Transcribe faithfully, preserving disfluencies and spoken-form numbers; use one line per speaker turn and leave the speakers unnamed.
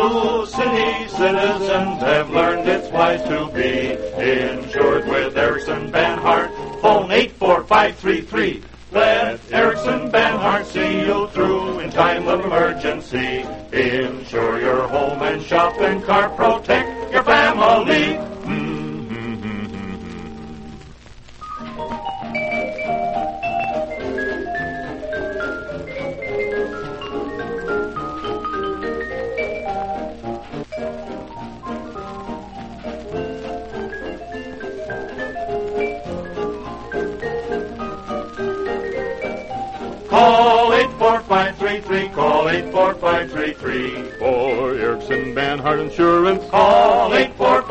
You city citizens have learned it's wise to be insured with Erickson Banhart. Phone eight four five three three. Let Erickson Banhart see you through in time of emergency. Insure your home and shop and car. Protect your family. Call eight four five three three. Call eight four five three three.
For Erickson Banhart Insurance.
Call eight four